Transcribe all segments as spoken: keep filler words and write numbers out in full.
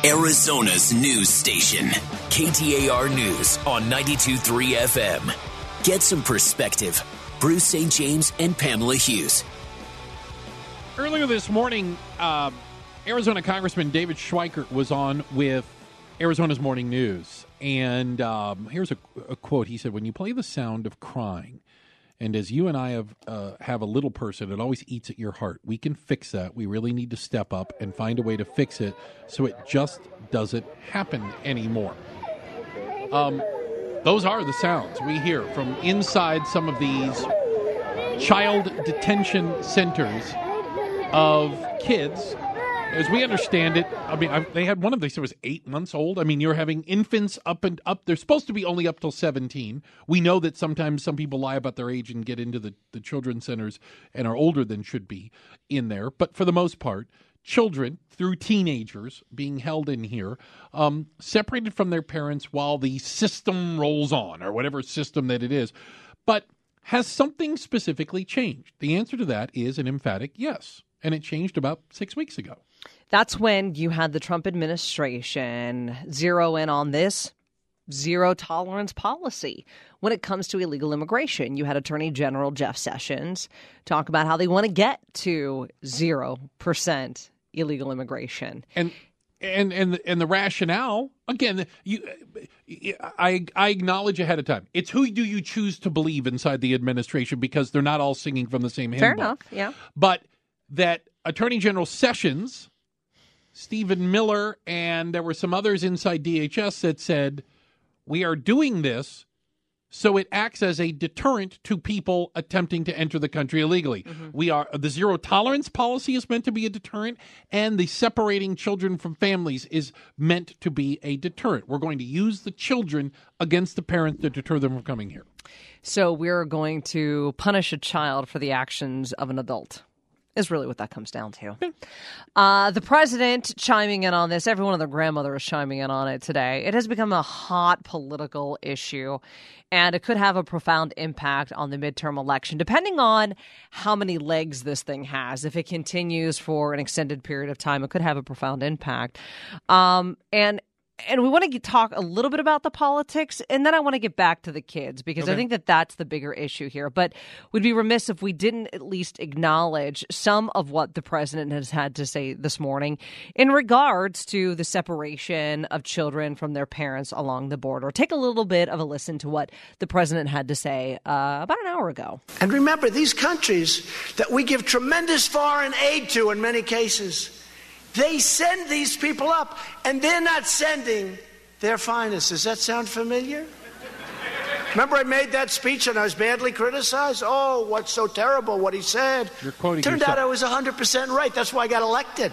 Arizona's news station, K T A R News on ninety-two point three F M. Get some perspective. Bruce Saint James and Pamela Hughes. Earlier this morning, uh, Arizona Congressman David Schweikert was on with Arizona's Morning News. And um, here's a, a quote. He said, when you play the sound of crying, and as you and I have uh, have a little person, it always eats at your heart. We can fix that. We really need to step up and find a way to fix it so it just doesn't happen anymore. Um, those are the sounds we hear from inside some of these child detention centers of kids. As we understand it, I mean, I, they had one of these that was eight months old. I mean, you're having infants up and up. They're supposed to be only up till seventeen. We know that sometimes some people lie about their age and get into the, the children's centers and are older than should be in there. But for the most part, children through teenagers being held in here, um, separated from their parents while the system rolls on, or whatever system that it is. But has something specifically changed? The answer to that is an emphatic yes. And it changed about six weeks ago. That's when you had the Trump administration zero in on this zero tolerance policy when it comes to illegal immigration. You had Attorney General Jeff Sessions talk about how they want to get to zero percent illegal immigration. And and and and the rationale, again, you, I I acknowledge ahead of time, it's who do you choose to believe inside the administration, because they're not all singing from the same hymn. Fair enough, yeah. But that Attorney General Sessions, Stephen Miller, and there were some others inside D H S that said, we are doing this so it acts as a deterrent to people attempting to enter the country illegally. Mm-hmm. We are the zero tolerance policy is meant to be a deterrent, and the separating children from families is meant to be a deterrent. We're going to use the children against the parents to deter them from coming here. So we're going to punish a child for the actions of an adult. Is really what that comes down to. Uh, the president chiming in on this. Everyone and their grandmother is chiming in on it today. It has become a hot political issue, and it could have a profound impact on the midterm election, depending on how many legs this thing has. If it continues for an extended period of time, it could have a profound impact. Um, and And we want to talk a little bit about the politics, and then I want to get back to the kids, because okay. I think that that's the bigger issue here. But we'd be remiss if we didn't at least acknowledge some of what the president has had to say this morning in regards to the separation of children from their parents along the border. Take a little bit of a listen to what the president had to say uh, about an hour ago. And remember, these countries that we give tremendous foreign aid to in many cases, they send these people up, and they're not sending their finest. Does that sound familiar? Remember I made that speech and I was badly criticized? Oh, what's so terrible what he said. You're quoting Turned yourself. out I was one hundred percent right. That's why I got elected.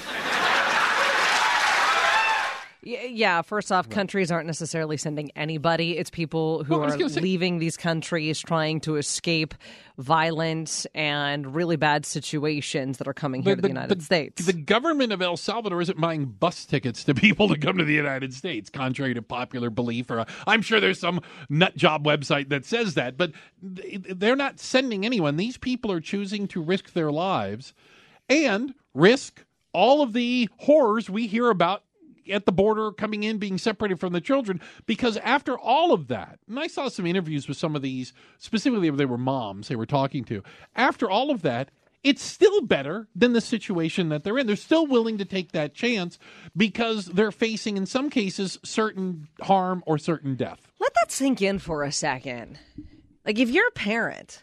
Yeah, first off, countries aren't necessarily sending anybody. It's people who well, are say- leaving these countries trying to escape violence and really bad situations that are coming here the, to the United the, States. The government of El Salvador isn't buying bus tickets to people to come to the United States, contrary to popular belief. Or I'm sure there's some nut job website that says that, but they're not sending anyone. These people are choosing to risk their lives and risk all of the horrors we hear about at the border, coming in, being separated from the children, because after all of that, and I saw some interviews with some of these, specifically if they were moms they were talking to, after all of that, it's still better than the situation that they're in. They're still willing to take that chance because they're facing, in some cases, certain harm or certain death. Let that sink in for a second. Like, if you're a parent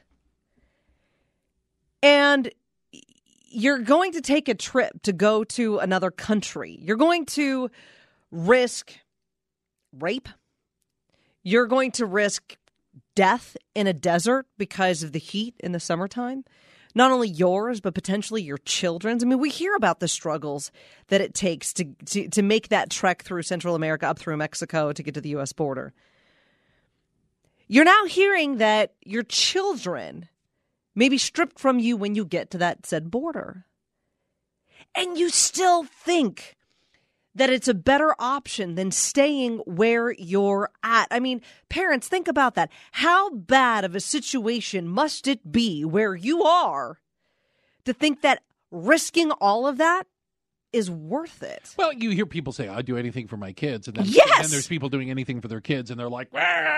and you're going to take a trip to go to another country, you're going to risk rape, you're going to risk death in a desert because of the heat in the summertime, not only yours, but potentially your children's. I mean, we hear about the struggles that it takes to, to, to make that trek through Central America, up through Mexico to get to the U S border. You're now hearing that your children may be stripped from you when you get to that said border. And you still think that it's a better option than staying where you're at. I mean, parents, think about that. How bad of a situation must it be where you are to think that risking all of that is worth it. Well, you hear people say, I'd do anything for my kids. And then, Yes! and then there's people doing anything for their kids, and they're like,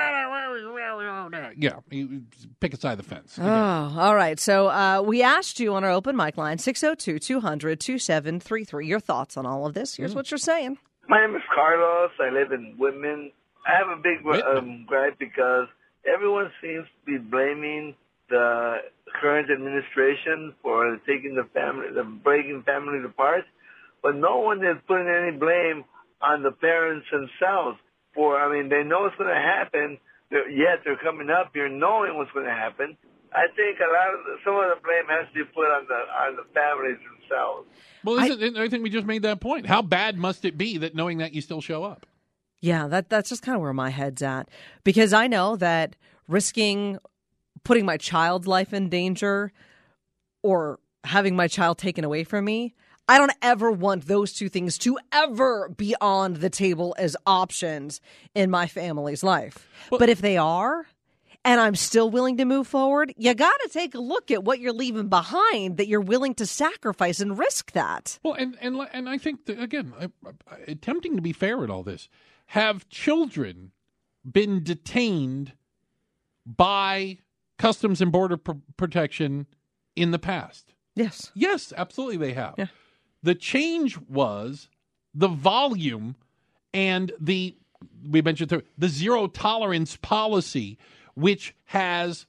yeah, you pick a side of the fence. Oh, all right. So uh, we asked you on our open mic line, six oh two, two hundred, twenty-seven thirty-three, your thoughts on all of this. Here's mm. what you're saying. My name is Carlos. I live in Whitman. I have a big um, gripe because everyone seems to be blaming the current administration for taking the family, the breaking families apart, but no one is putting any blame on the parents themselves. For I mean, they know it's going to happen. They're, yet they're coming up here knowing what's going to happen. I think a lot of the, some of the blame has to be put on the on the families themselves. Well, isn't, I, I think we just made that point. How bad must it be that knowing that you still show up? Yeah, that that's just kind of where my head's at, because I know that risking putting my child's life in danger or having my child taken away from me, I don't ever want those two things to ever be on the table as options in my family's life. Well, but if they are, and I'm still willing to move forward, you got to take a look at what you're leaving behind, that you're willing to sacrifice and risk that. Well, and and, and I think, that, again, I, I, attempting to be fair at all this, have children been detained by Customs and Border P- Protection in the past? Yes. Yes, absolutely they have. Yeah. The change was the volume and the, we mentioned the, the zero tolerance policy, which has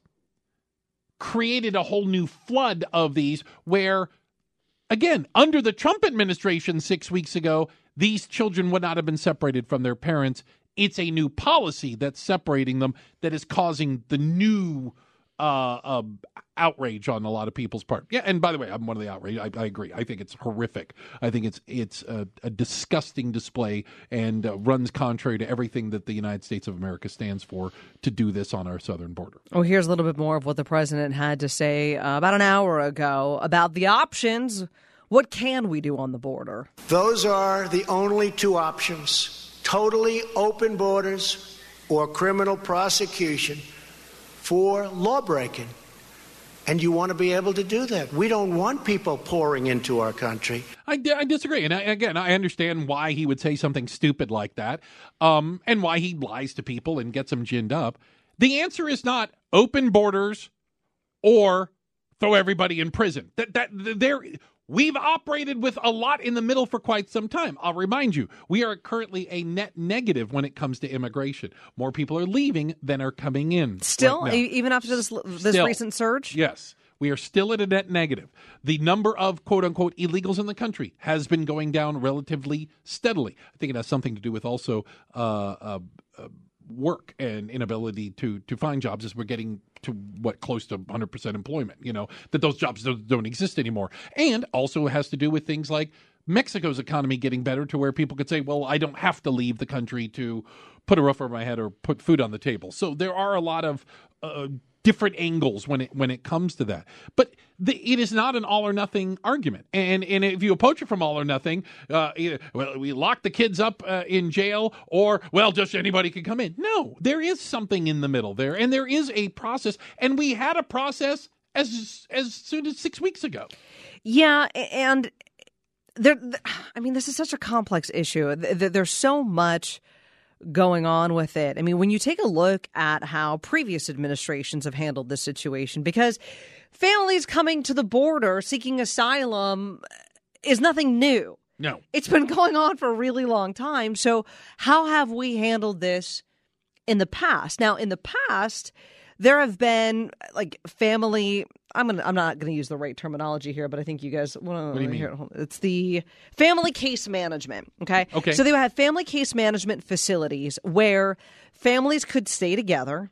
created a whole new flood of these where, again, under the Trump administration six weeks ago, these children would not have been separated from their parents. It's a new policy that's separating them that is causing the new uh, uh, outrage on a lot of people's part. Yeah, and by the way, I'm one of the outrage. I, I agree. I think it's horrific. I think it's it's a, a disgusting display and uh, runs contrary to everything that the United States of America stands for to do this on our southern border. Oh, here's a little bit more of what the president had to say uh, about an hour ago about the options. What can we do on the border? Those are the only two options: totally open borders or criminal prosecution for lawbreaking. And you want to be able to do that. We don't want people pouring into our country. I, I disagree. And I, again, I understand why he would say something stupid like that, um, and why he lies to people and gets them ginned up. The answer is not open borders or throw everybody in prison. That that there. We've operated with a lot in the middle for quite some time. I'll remind you, we are currently a net negative when it comes to immigration. More people are leaving than are coming in. Still, right even after this this Still, recent surge? Yes. We are still at a net negative. The number of quote-unquote illegals in the country has been going down relatively steadily. I think it has something to do with also uh, uh, uh, work and inability to to find jobs as we're getting to what close to one hundred percent employment, you know, that those jobs don't, don't exist anymore. And also has to do with things like Mexico's economy getting better to where people could say, well, I don't have to leave the country to put a roof over my head or put food on the table. So there are a lot of uh, different angles when it when it comes to that. But the, it is not an all or nothing argument. And and if you approach it from all or nothing, uh, either, well, we lock the kids up uh, in jail, or, well, just anybody can come in. No, there is something in the middle there, and there is a process. And we had a process as as soon as six weeks ago. Yeah, and there. I mean, this is such a complex issue. There's so much going on with it. I mean, when you take a look at how previous administrations have handled this situation, because families coming to the border seeking asylum is nothing new. No. It's been going on for a really long time. So how have we handled this in the past? Now, in the past, there have been like family. I'm gonna. I'm not going to use the right terminology here, but I think you guys. Well, what do you mean? Here, it's the family case management. Okay. Okay. So they would have family case management facilities where families could stay together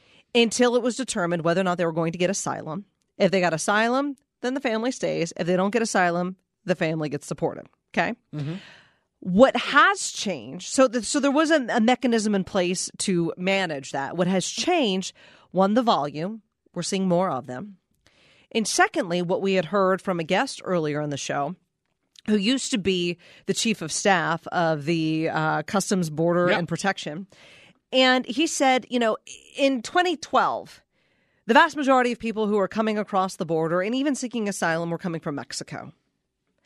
until it was determined whether or not they were going to get asylum. If they got asylum, then the family stays. If they don't get asylum, the family gets supported. Okay. Mm-hmm. What has changed? So, the, so there was a, a mechanism in place to manage that. What has changed? One, the volume. We're seeing more of them. And secondly, what we had heard from a guest earlier in the show, who used to be the chief of staff of the uh, Customs, Border, yep. and Protection. And he said, you know, in twenty twelve, the vast majority of people who were coming across the border and even seeking asylum were coming from Mexico.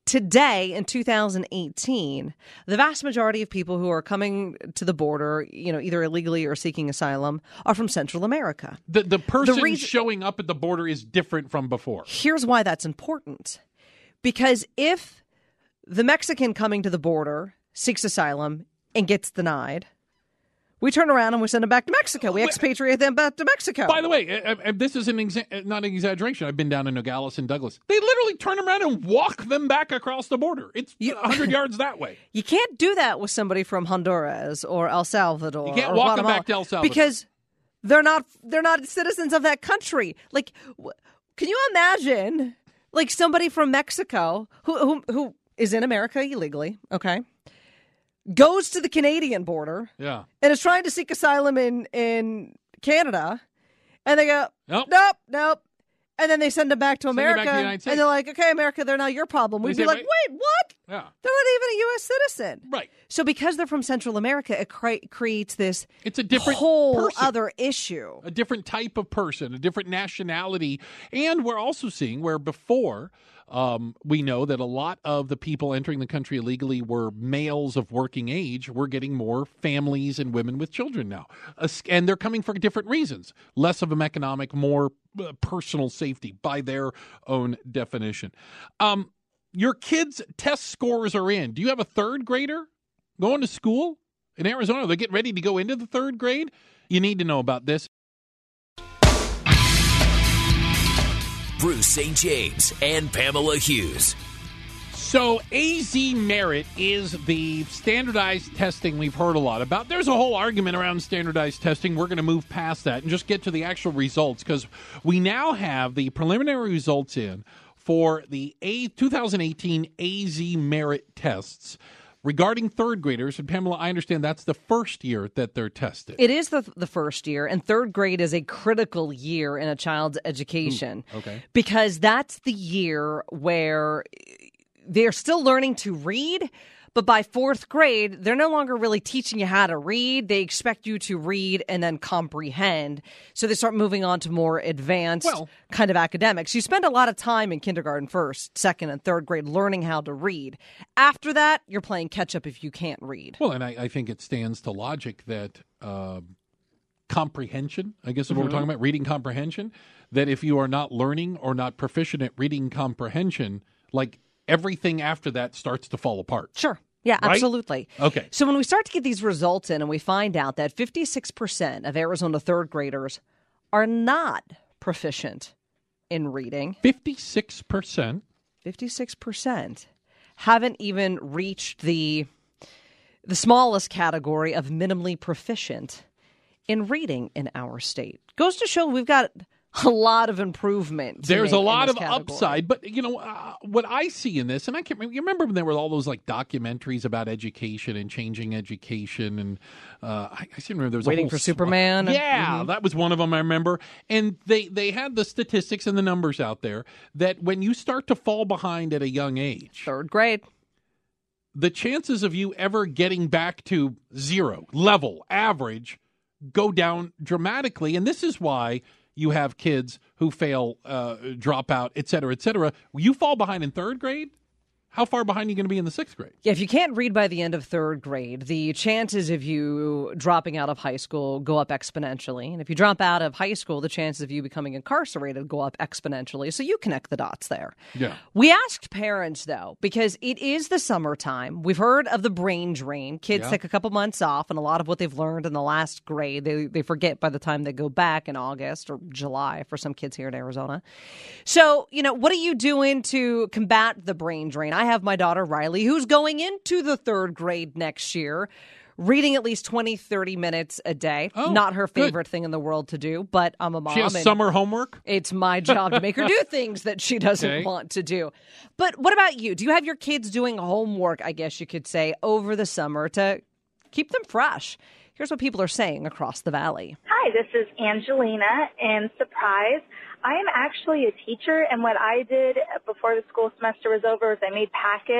today in two thousand eighteen, the vast majority of people who are coming to the border, you know, either illegally or seeking asylum, are from Central America. The the person The reason- showing up at the border is different from before. Here's why that's important. Because if the Mexican coming to the border seeks asylum and gets denied, we turn around and we send them back to Mexico. We expatriate them back to Mexico. By the way, uh, uh, this is an exa- not an exaggeration. I've been down in Nogales and Douglas. They literally turn around and walk them back across the border. It's You- one hundred yards that way. You can't do that with somebody from Honduras or El Salvador. You can't or walk them Guatemala back to El Salvador. because they're not they're not citizens of that country. Like, wh- can you imagine, like somebody from Mexico who who who is in America illegally? Okay, goes to the Canadian border Yeah. and is trying to seek asylum in in Canada, and they go, Nope. nope, nope. And then they send them back to Send them America, back to the United States. and they're like, okay, America, they're not your problem. We'd They be say, like, wait- wait, what? Yeah. They're not even a U S citizen. Right. So because they're from Central America, it cre- creates this It's a different whole person. other issue. A different type of person, a different nationality. And we're also seeing where before um, we know that a lot of the people entering the country illegally were males of working age. We're getting more families and women with children now. Uh, and they're coming for different reasons. Less of them economic, more uh, personal safety by their own definition. Um, your kids' test scores are in. Do you have a third grader going to school in Arizona? They get ready to go into the third grade. You need to know about this. Bruce Saint James and Pamela Hughes. So A Z Merit is the standardized testing we've heard a lot about. There's a whole argument around standardized testing. We're going to move past that and just get to the actual results because we now have the preliminary results in for the A- twenty eighteen A Z Merit tests regarding third graders. And Pamela, I understand that's the first year that they're tested. It is the the first year, and third grade is a critical year in a child's education. Ooh, okay. Because that's the year where they're still learning to read, but by fourth grade, they're no longer really teaching you how to read. They expect you to read and then comprehend. So they start moving on to more advanced Well- kind of academics. You spend a lot of time in kindergarten, first, second, and third grade learning how to read. After that, you're playing catch up if you can't read. Well, and I, I think it stands to logic that uh, comprehension, I guess is what we're talking about, reading comprehension, that if you are not learning or not proficient at reading comprehension, like everything after that starts to fall apart. Sure. Yeah, Right? absolutely. Okay. So when we start to get these results in and we find out that fifty-six percent of Arizona third graders are not proficient in reading, fifty-six percent. fifty-six percent haven't even reached the the smallest category of minimally proficient in reading in our state. Goes to show we've got a lot of improvement. to There's make a in lot this of category. upside, but you know uh, what I see in this, and I can't remember. You remember when there were all those like documentaries about education and changing education, and uh, I, I seem to remember there was Waiting a whole for swa- Superman. Yeah, that was one of them. I remember, and they they had the statistics and the numbers out there that when you start to fall behind at a young age, Third grade. the chances of you ever getting back to zero level average go down dramatically, and this is why you have kids who fail, uh, drop out, et cetera, et cetera. You fall behind in third grade, how far behind are you going to be in the sixth grade? Yeah, if you can't read by the end of third grade, the chances of you dropping out of high school go up exponentially. And if you drop out of high school, the chances of you becoming incarcerated go up exponentially. So you connect the dots there. Yeah. We asked parents, though, because it is the summertime. We've heard of the brain drain. Kids Yeah. take a couple months off, and a lot of what they've learned in the last grade, they, they forget by the time they go back in August or July for some kids here in Arizona. So, you know, what are you doing to combat the brain drain? I have my daughter, Riley, who's going into the third grade next year, reading at least twenty, thirty minutes a day. Oh, Not her good. favorite thing in the world to do, but I'm a mom. She has and summer homework? it's my job to make her do things that she doesn't Okay. want to do. But what about you? Do you have your kids doing homework, I guess you could say, over the summer to keep them fresh? Here's what people are saying across the valley. Hi, this is Angelina in Surprise. I am actually a teacher, and what I did before the school semester was over is I made packets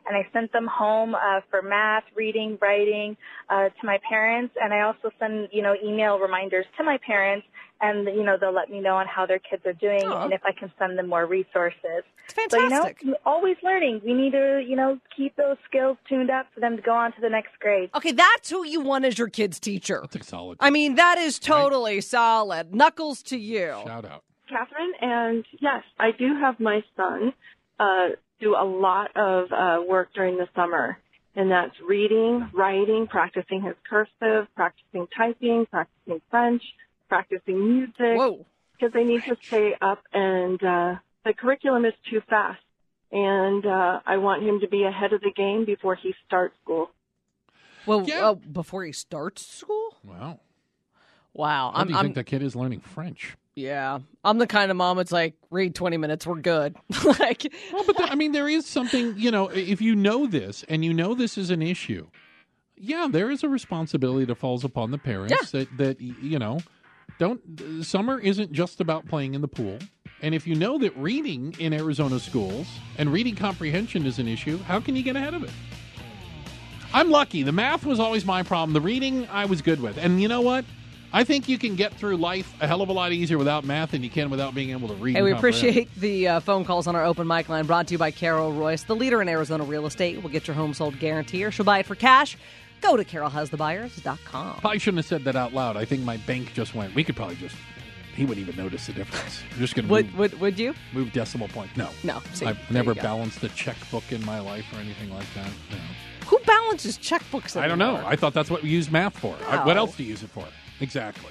and I sent them home uh, for math, reading, writing uh, to my parents, and I also send, you know, email reminders to my parents, and, you know, they'll let me know on how their kids are doing Aww. and if I can send them more resources. It's fantastic. So, you know, always learning. We need to, you know, keep those skills tuned up for them to go on to the next grade. Okay, that's who you want as your kid's teacher. That's a solid. I mean, that is totally right? solid. Knuckles to you. Shout out. Catherine, and yes, I do have my son uh, do a lot of uh, work during the summer, and that's reading, writing, practicing his cursive, practicing typing, practicing French, practicing music. Whoa. Because they need to stay up, and uh, the curriculum is too fast, and uh, I want him to be ahead of the game before he starts school. Well, Yeah. uh, before he starts school? Wow. Wow. How I'm, do you I'm think the kid is learning French? Yeah, I'm the kind of mom that's like, read twenty minutes, we're good. like, Well, but the, I mean, there is something, you know, if you know this and you know this is an issue, yeah, there is a responsibility that falls upon the parents Yeah. that, that, you know, don't, summer isn't just about playing in the pool. And if you know that reading in Arizona schools and reading comprehension is an issue, how can you get ahead of it? I'm lucky. The math was always my problem. The reading I was good with. And you know what? I think you can get through life a hell of a lot easier without math than you can without being able to read. Hey, and we comprehend. appreciate the uh, phone calls on our open mic line, brought to you by Carol Royce, the leader in Arizona real estate. We'll get your home sold guarantee, or she'll buy it for cash. Go to carol has the buyers dot com. Probably shouldn't have said that out loud. I think my bank just went. We could probably just. He wouldn't even notice the difference. We're just going to Would, move, would would you? move decimal point. No, No. See, I've there never you go. balanced a checkbook in my life or anything like that. No. Who balances checkbooks anymore? I don't know. I thought that's what we use math for. I, what No. else do you use it for? Exactly.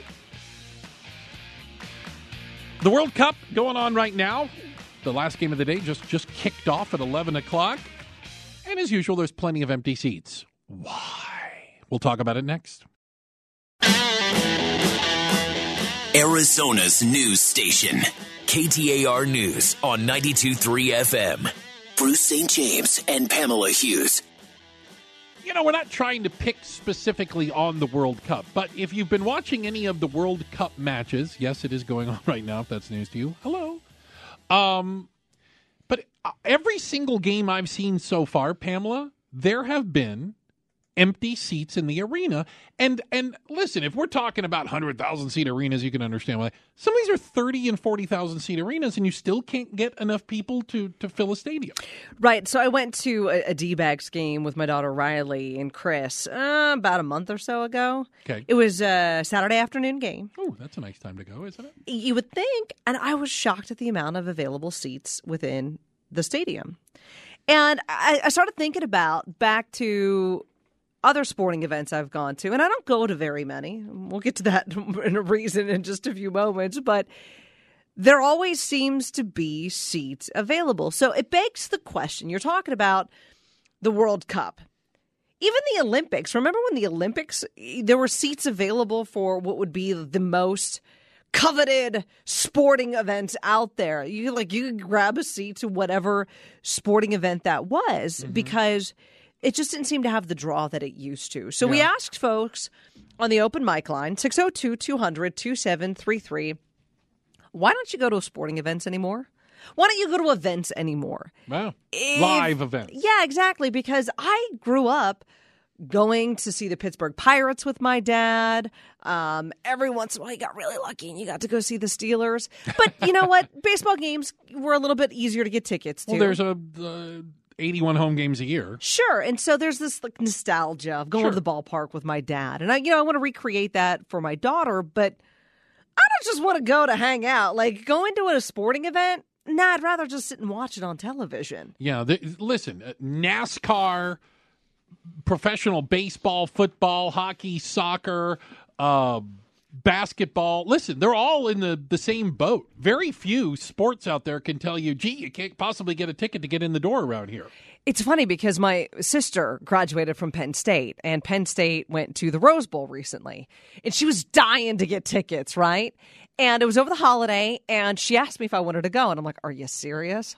The World Cup going on right now. The last game of the day just, just kicked off at eleven o'clock. And as usual, there's plenty of empty seats. Why? We'll talk about it next. Arizona's news station. K T A R News on ninety-two point three F M. Bruce Saint James and Pamela Hughes. You know, we're not trying to pick specifically on the World Cup, but if you've been watching any of the World Cup matches, yes, it is going on right now, if that's news to you. Hello. Um, but every single game I've seen so far, Pamela, there have been empty seats in the arena. And and listen, if we're talking about one hundred thousand seat arenas, you can understand why. Some of these are thirty and forty thousand seat arenas, and you still can't get enough people to, to fill a stadium. Right. So I went to a, a D-bags game with my daughter Riley and Chris uh, about a month or so ago. Okay. It was a Saturday afternoon game. Oh, that's a nice time to go, isn't it? You would think, and I was shocked at the amount of available seats within the stadium. And I, I started thinking about back to other sporting events I've gone to, and I don't go to very many. We'll get to that in a reason in just a few moments, but there always seems to be seats available. So it begs the question, you're talking about the World Cup. Even the Olympics. Remember when the Olympics, there were seats available for what would be the most coveted sporting events out there. You like you could grab a seat to whatever sporting event that was mm-hmm. because it just didn't seem to have the draw that it used to. So yeah. we asked folks on the open mic line, six oh two, two hundred, twenty-seven thirty-three, why don't you go to sporting events anymore? Why don't you go to events anymore? Wow. If, Live events. Yeah, exactly. Because I grew up going to see the Pittsburgh Pirates with my dad. Um, every once in a while, you got really lucky and you got to go see the Steelers. But you know what? Baseball games were a little bit easier to get tickets to. Well, there's a uh, eighty-one home games a year. Sure. And so there's this like nostalgia of going sure. to the ballpark with my dad. And I, you know, I want to recreate that for my daughter, but I don't just want to go to hang out. Like going to a sporting event, nah, I'd rather just sit and watch it on television. Yeah. The, listen, uh, NASCAR, professional baseball, football, hockey, soccer, uh, basketball. Listen, they're all in the, the same boat. Very few sports out there can tell you, gee, you can't possibly get a ticket to get in the door around here. It's funny because my sister graduated from Penn State, and Penn State went to the Rose Bowl recently, and she was dying to get tickets, right? And it was over the holiday, and she asked me if I wanted to go, and I'm like, are you serious?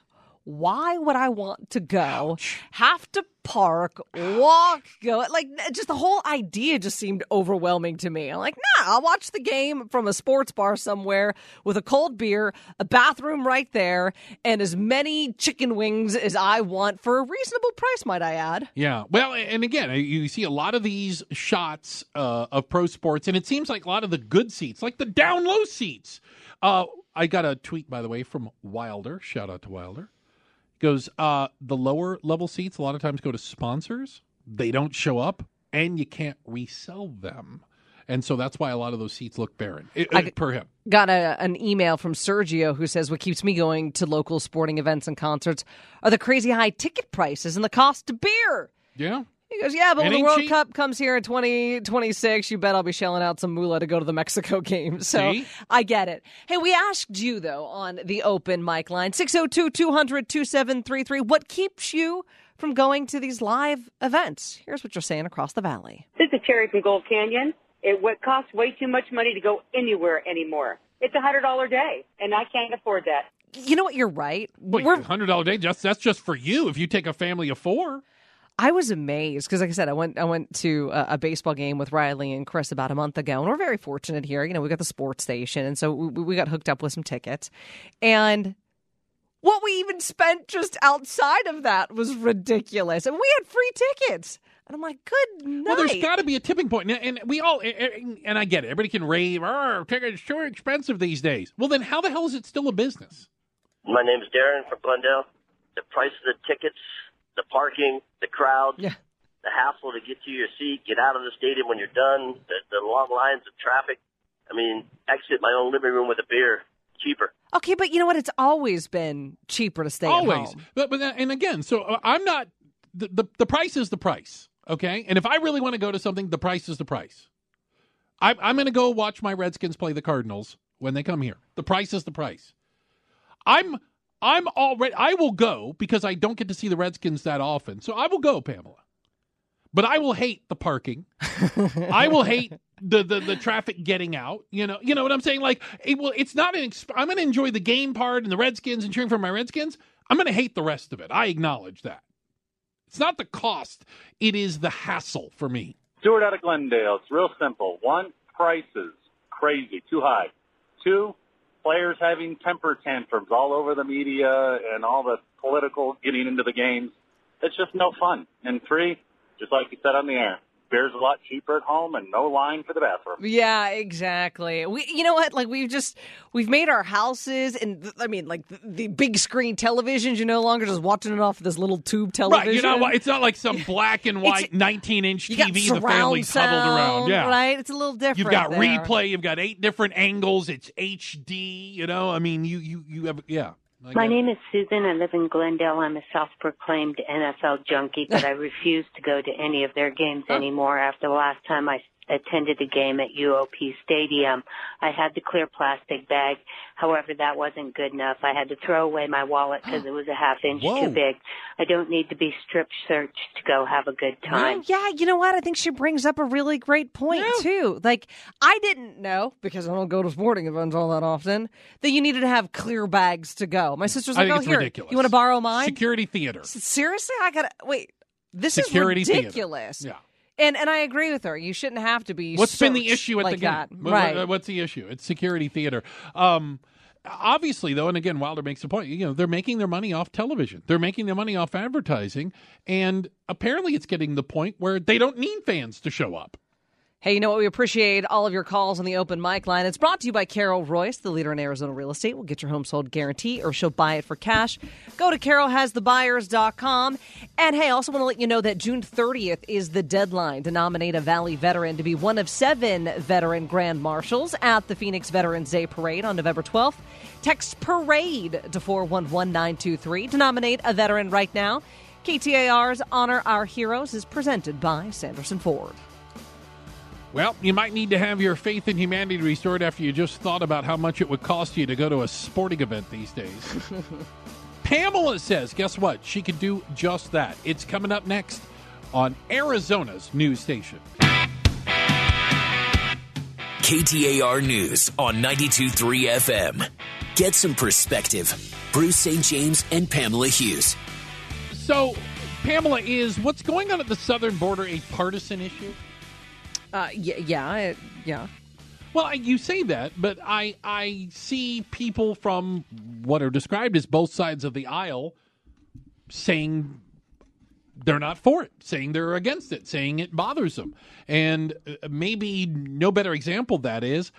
why would I want to go, Ouch. have to park, walk, go? Like, just the whole idea just seemed overwhelming to me. I'm like, nah, I'll watch the game from a sports bar somewhere with a cold beer, a bathroom right there, and as many chicken wings as I want for a reasonable price, might I add. Yeah. Well, and again, you see a lot of these shots uh, of pro sports, and it seems like a lot of the good seats, like the down low seats. Uh, I got a tweet, by the way, from Wilder. Shout out to Wilder. Goes, uh, the lower level seats a lot of times go to sponsors. They don't show up, and you can't resell them. And so that's why a lot of those seats look barren, it, I per him. Got a, an email from Sergio who says, what keeps me going to local sporting events and concerts are the crazy high ticket prices and the cost of beer. Yeah. He goes, yeah, but It when the ain't World cheap. Cup comes here in twenty twenty-six, you bet I'll be shelling out some moolah to go to the Mexico game. So See? I get it. Hey, we asked you, though, on the open mic line, six oh two, two hundred, twenty-seven thirty-three, what keeps you from going to these live events? Here's what you're saying across the valley. This is Terry from Gold Canyon. It would cost way too much money to go anywhere anymore. It's a one hundred dollars a day, and I can't afford that. You know what? You're right. Wait, We're- one hundred dollars a day, just, that's just for you if you take a family of four. I was amazed because, like I said, I went I went to a, a baseball game with Riley and Chris about a month ago, and we're very fortunate here. You know, we got the sports station, and so we, we got hooked up with some tickets. And what we even spent just outside of that was ridiculous. And we had free tickets. And I'm like, good night. Well, there's got to be a tipping point. And, and we all, and I get it. Everybody can rave, oh, tickets too expensive these days. Well, then how the hell is it still a business? My name is Darren from Glendale. The price of the tickets, the parking, the crowds, Yeah. the hassle to get to your seat, get out of the stadium when you're done, the, the long lines of traffic. I mean, exit my own living room with a beer, cheaper. Okay, but you know what? It's always been cheaper to stay Always. at home. But, but and again, so uh, I'm not, the, the, the price is the price, okay? And if I really want to go to something, the price is the price. I, I'm going to go watch my Redskins play the Cardinals when they come here. The price is the price. I'm I'm already, I will go because I don't get to see the Redskins that often. So I will go, Pamela. But I will hate the parking. I will hate the, the, the traffic getting out. You know, you know what I'm saying? Like, it will, it's not an. Exp- I'm going to enjoy the game part and the Redskins and cheering for my Redskins. I'm going to hate the rest of it. I acknowledge that. It's not the cost; it is the hassle for me. Stuart out of Glendale. It's real simple. One, prices crazy, too high. Two, players having temper tantrums all over the media and all the political getting into the games. It's just no fun. And three, just like you said on the air, beer's a lot cheaper at home and no line for the bathroom. Yeah, exactly. We, you know what? Like we've just we've made our houses, and I mean, like the, the big screen televisions. You're no longer just watching it off this little tube television. Right? You know, it's not like some black and white nineteen inch T V the surround family's sound, huddled around. Yeah, right. It's a little different. You've got there. replay. You've got eight different angles. It's H D. You know, I mean, you you you have yeah. I My get it. name is Susan. I live in Glendale. I'm a self-proclaimed N F L junkie, but I refuse to go to any of their games anymore after the last time I attended a game at U O P Stadium. I had the clear plastic bag. However, that wasn't good enough. I had to throw away my wallet because it was a half inch Whoa. too big. I don't need to be strip searched to go have a good time. Well, yeah, you know what? I think she brings up a really great point, too. Like, I didn't know, because I don't go to sporting events all that often, that you needed to have clear bags to go. My sister's I like, think oh, it's here, ridiculous. you want to borrow mine? Security theater. Seriously? I got to, wait, this Security is theater. ridiculous. Yeah. And and I agree with her. You shouldn't have to be What's been the searched issue at like the game? that. What- Right. what- What's the issue? It's security theater. Um, obviously, though, and again, Wilder makes a point. You know, they're making their money off television. They're making their money off advertising, and apparently, it's getting to the point where they don't need fans to show up. Hey, you know what? We appreciate all of your calls on the open mic line. It's brought to you by Carol Royce, the leader in Arizona real estate. We'll get your home sold guarantee, or she'll buy it for cash. Go to carol has the buyers dot com. And hey, I also want to let you know that June thirtieth is the deadline to nominate a Valley veteran to be one of seven veteran grand marshals at the Phoenix Veterans Day Parade on November twelfth. Text PARADE to four one one nine two three to nominate a veteran right now. K T A R's Honor Our Heroes is presented by Sanderson Ford. Well, you might need to have your faith in humanity restored after you just thought about how much it would cost you to go to a sporting event these days. Pamela says, guess what? She could do just that. It's coming up next on Arizona's news station. K T A R News on ninety-two point three F M. Get some perspective. Bruce Saint James and Pamela Hughes. So, Pamela, is what's going on at the southern border a partisan issue? Uh, yeah, yeah, yeah. Well, I, you say that, but I I see people from what are described as both sides of the aisle saying they're not for it, saying they're against it, saying it bothers them. And maybe no better example of that is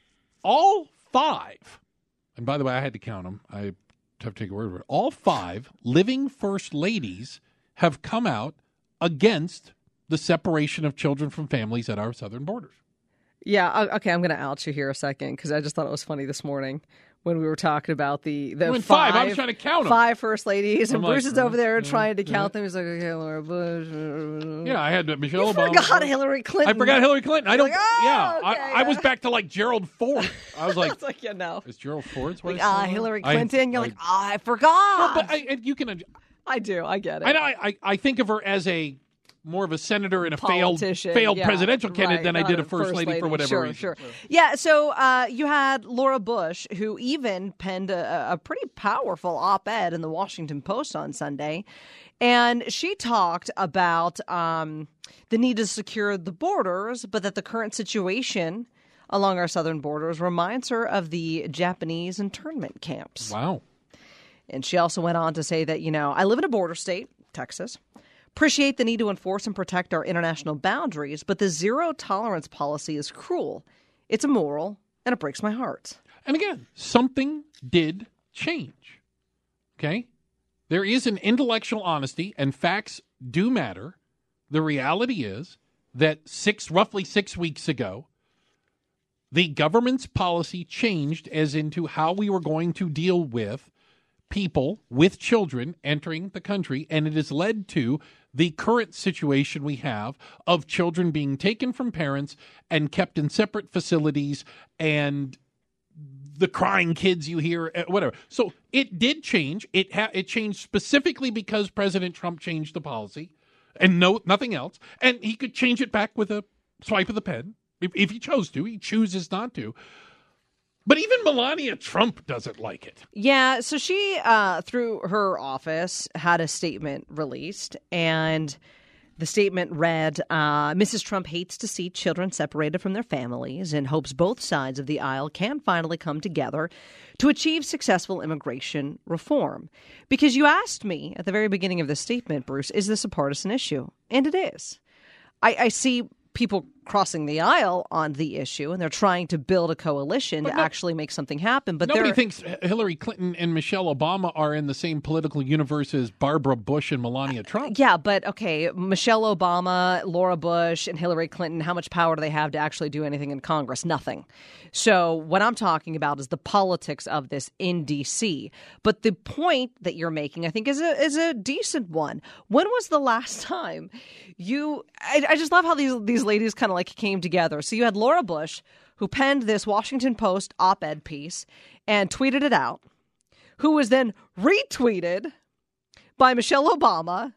all five, and by the way, I had to count them. I have to take a word for it. All five living first ladies have come out against the separation of children from families at our southern borders. Yeah, okay, I'm going to out you here a second because I just thought it was funny this morning when we were talking about the, the five, five, I was trying to count them. Five first ladies, and I'm Bruce like, is over there yeah, trying to yeah. count them. He's like, okay, Laura Bush. Yeah, I had Michelle You Obama. forgot Hillary Clinton. I forgot Hillary Clinton. I You're don't. like, oh, yeah, okay, I, yeah. I was back to like Gerald Ford. I was like, It's like, yeah, no. is Gerald Ford's what Like, it's ah, called? Hillary I- Clinton. You're I- like, ah, I forgot. Well, but I, and you can. I do. I get it. I know. I, I I think of her as a more of a senator and a failed Politician, failed yeah, presidential candidate right, than I not did a a first, first lady, for lady. whatever Sure, reason. sure. So- Yeah, so uh, you had Laura Bush, who even penned a, a pretty powerful op-ed in the Washington Post on Sunday, and she talked about um, the need to secure the borders, but that the current situation along our southern borders reminds her of the Japanese internment camps. Wow. And she also went on to say that, you know, I live in a border state, Texas. Appreciate the need to enforce and protect our international boundaries, but the zero tolerance policy is cruel. It's immoral, and it breaks my heart. And again, something did change. Okay? There is an intellectual honesty, and facts do matter. The reality is that six, roughly six weeks ago, the government's policy changed as into how we were going to deal with people with children entering the country, and it has led to the current situation we have of children being taken from parents and kept in separate facilities, and the crying kids you hear, whatever. So it did change. It ha- it changed specifically because President Trump changed the policy, and no nothing else. And he could change it back with a swipe of the pen if, if he chose to. He chooses not to. But even Melania Trump doesn't like it. Yeah, so she, uh, through her office, had a statement released, and the statement read, uh, Missus Trump hates to see children separated from their families and hopes both sides of the aisle can finally come together to achieve successful immigration reform. Because you asked me at the very beginning of this statement, Bruce, is this a partisan issue? And it is. I, I see people crossing the aisle on the issue, and they're trying to build a coalition But to no- actually make something happen. But Nobody they're- thinks Hillary Clinton and Michelle Obama are in the same political universe as Barbara Bush and Melania Trump. Yeah, but okay, Michelle Obama, Laura Bush, and Hillary Clinton, how much power do they have to actually do anything in Congress? Nothing. So what I'm talking about is the politics of this in D C. But the point that you're making, I think, is a is a decent one. When was the last time you I, I just love how these these ladies kind of like came together. So you had Laura Bush, who penned this Washington Post op-ed piece and tweeted it out, who was then retweeted by Michelle Obama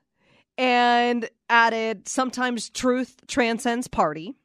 and added sometimes truth transcends party.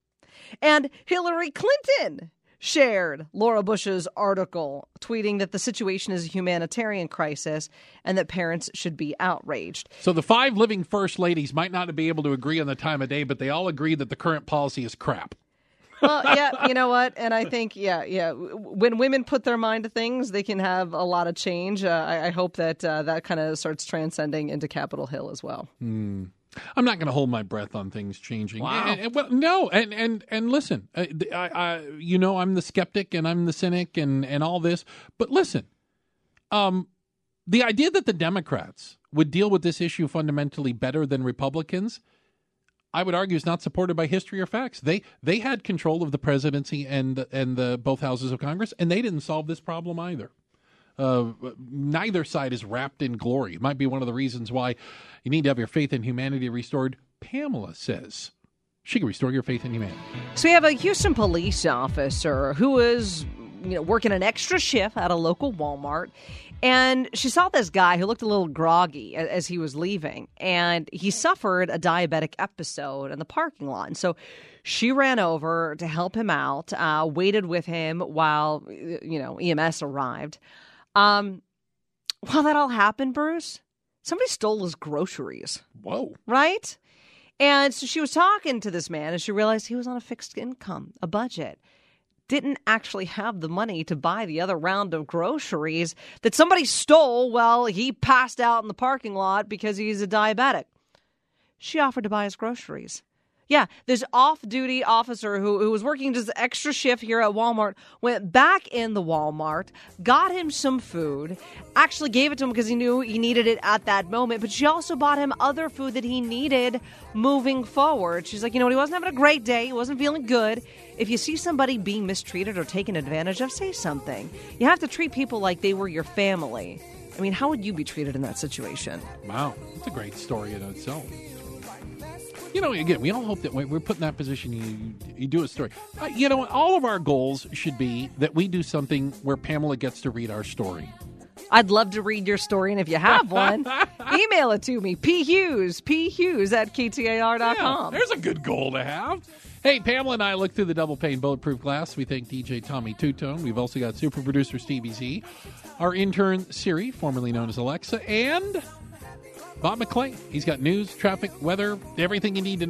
And Hillary Clinton shared Laura Bush's article, tweeting that the situation is a humanitarian crisis and that parents should be outraged. So the five living first ladies might not be able to agree on the time of day, but they all agree that the current policy is crap. Well, yeah, you know what? And I think, yeah, yeah, when women put their mind to things, they can have a lot of change. Uh, I, I hope that uh, that kind of starts transcending into Capitol Hill as well. Hmm. I'm not going to hold my breath on things changing. Wow. And, and, well, no, and and and listen, I, I, you know, I'm the skeptic and I'm the cynic and, and all this. But listen, um, the idea that the Democrats would deal with this issue fundamentally better than Republicans, I would argue, is not supported by history or facts. They they had control of the presidency and and the both houses of Congress, and they didn't solve this problem either. Uh, neither side is wrapped in glory. It might be one of the reasons why you need to have your faith in humanity restored. Pamela says she can restore your faith in humanity. So we have a Houston police officer who is you know, working an extra shift at a local Walmart. And she saw this guy who looked a little groggy as he was leaving, and he suffered a diabetic episode in the parking lot. And so she ran over to help him out, uh, waited with him while, you know, E M S arrived. Um, while that all happened, Bruce, somebody stole his groceries. Whoa. Right? And so she was talking to this man, and she realized he was on a fixed income, a budget. Didn't actually have the money to buy the other round of groceries that somebody stole while he passed out in the parking lot because he's a diabetic. She offered to buy his groceries. Yeah, this off-duty officer who, who was working just extra shift here at Walmart went back in the Walmart, got him some food, actually gave it to him because he knew he needed it at that moment, but she also bought him other food that he needed moving forward. She's like, you know what, he wasn't having a great day, he wasn't feeling good. If you see somebody being mistreated or taken advantage of, say something. You have to treat people like they were your family. I mean, how would you be treated in that situation? Wow, that's a great story in itself. You know, again, we all hope that we're put in that position, you, you do a story. Uh, you know, all of our goals should be that we do something where Pamela gets to read our story. I'd love to read your story, and if you have one, email it to me, p hughes, p hughes at k t a r dot com. Yeah, there's a good goal to have. Hey, Pamela and I look through the double-pane bulletproof glass. We thank D J Tommy Tutone. We've also got super producer Stevie Z, our intern Siri, formerly known as Alexa, and Bob McClain. He's got news, traffic, weather, everything you need to know.